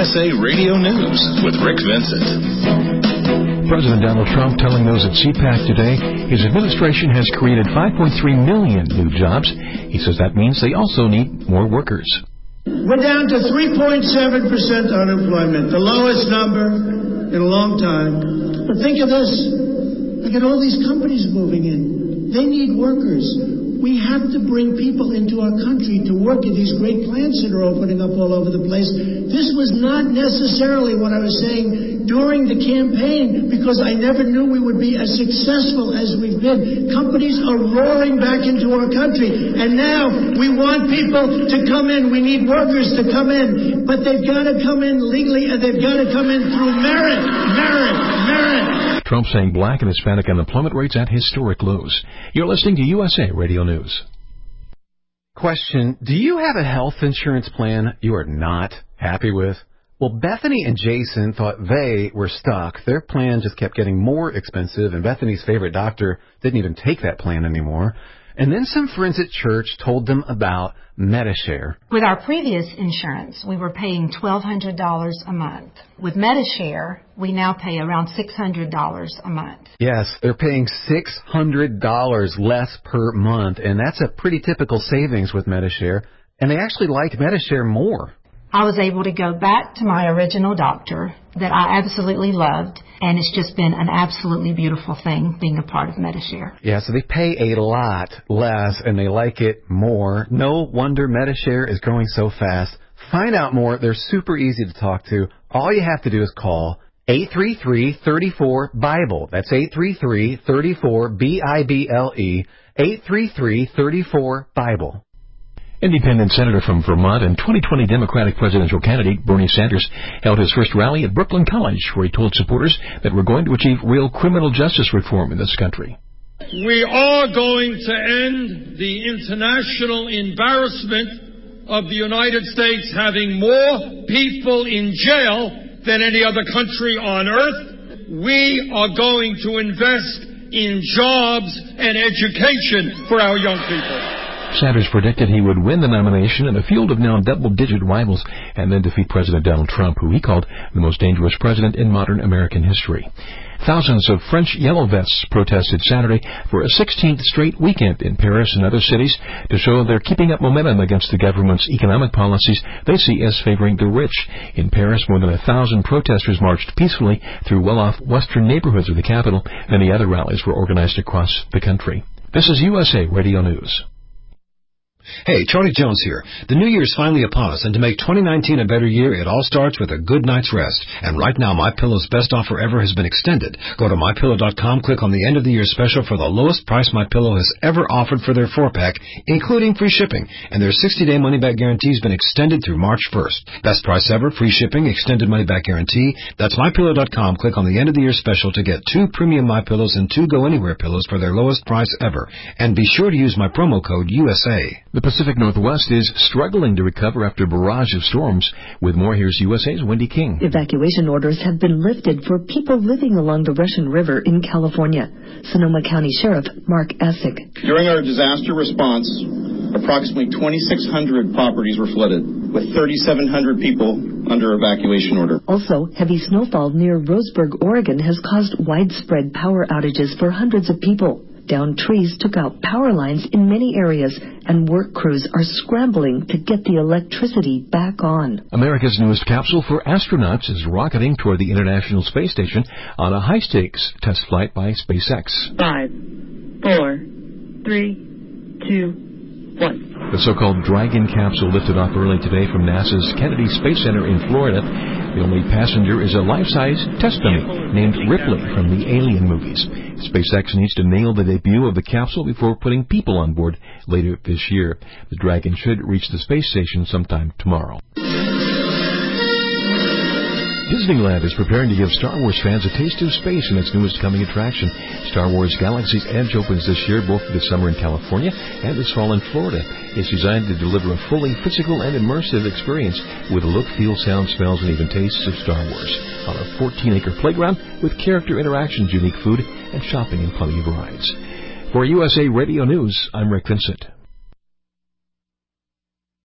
USA Radio News with Rick Vincent. President Donald Trump telling those at CPAC today his administration has created 5.3 million new jobs. He says that means they also need more workers. We're down to 3.7% unemployment, the lowest number in a long time. But think of this. Look at all these companies moving in. They need workers. We have to bring people into our country to work at these great plants that are opening up all over the place. This was not necessarily what I was saying during the campaign, because I never knew we would be as successful as we've been. Companies are roaring back into our country, and now we want people to come in. We need workers to come in, but they've got to come in legally, and they've got to come in through merit. Trump saying black and Hispanic unemployment rates at historic lows. You're listening to USA Radio News. Question, do you have a health insurance plan you are not happy with? Well, Bethany and Jason thought they were stuck. Their plan just kept getting more expensive, and Bethany's favorite doctor didn't even take that plan anymore. And then some friends at church told them about Medi-Share. With our previous insurance, we were paying $1,200 a month. With Medi-Share, we now pay around $600 a month. Yes, they're paying $600 less per month, and that's a pretty typical savings with Medi-Share. And they actually like Medi-Share more. I was able to go back to my original doctor that I absolutely loved, and it's just been an absolutely beautiful thing being a part of Medi-Share. Yeah, so they pay a lot less, and they like it more. No wonder Medi-Share is growing so fast. Find out more. They're super easy to talk to. All you have to do is call 833-34-BIBLE. That's 833-34-BIBLE, 833-34-BIBLE. Independent senator from Vermont and 2020 Democratic presidential candidate Bernie Sanders held his first rally at Brooklyn College, where he told supporters that we're going to achieve real criminal justice reform in this country. We are going to end the international embarrassment of the United States having more people in jail than any other country on earth. We are going to invest in jobs and education for our young people. Sanders predicted he would win the nomination in a field of now double-digit rivals and then defeat President Donald Trump, who he called the most dangerous president in modern American history. Thousands of French Yellow Vests protested Saturday for a 16th straight weekend in Paris and other cities to show they're keeping up momentum against the government's economic policies they see as favoring the rich. In Paris, more than 1,000 protesters marched peacefully through well-off western neighborhoods of the capital. Many other rallies were organized across the country. This is USA Radio News. Hey, Charlie Jones here. The new year's finally upon us, and to make 2019 a better year, it all starts with a good night's rest. And right now, MyPillow's best offer ever has been extended. Go to MyPillow.com, click on the end of the year special for the lowest price MyPillow has ever offered for their 4-pack, including free shipping. And their 60-day money-back guarantee has been extended through March 1st. Best price ever, free shipping, extended money-back guarantee. That's MyPillow.com. Click on the end of the year special to get 2 premium MyPillows and 2 Go Anywhere pillows for their lowest price ever. And be sure to use my promo code USA. The Pacific Northwest is struggling to recover after a barrage of storms. With more, here's USA's Wendy King. Evacuation orders have been lifted for people living along the Russian River in California. Sonoma County Sheriff Mark Essick. During our disaster response, approximately 2,600 properties were flooded, with 3,700 people under evacuation order. Also, heavy snowfall near Roseburg, Oregon has caused widespread power outages for hundreds of people. Downed trees took out power lines in many areas, and work crews are scrambling to get the electricity back on. America's newest capsule for astronauts is rocketing toward the International Space Station on a high-stakes test flight by SpaceX. 5, 4, 3, 2, 1. The so-called Dragon capsule lifted off early today from NASA's Kennedy Space Center in Florida. The only passenger is a life-size test dummy named Ripley from the Alien movies. SpaceX needs to nail the debut of the capsule before putting people on board later this year. The Dragon should reach the space station sometime tomorrow. Disneyland is preparing to give Star Wars fans a taste of space in its newest coming attraction. Star Wars Galaxy's Edge opens this year, both this summer in California and this fall in Florida. It's designed to deliver a fully physical and immersive experience with look, feel, sound, smells, and even tastes of Star Wars on a 14-acre playground with character interactions, unique food, and shopping and plenty of rides. For USA Radio News, I'm Rick Vincent.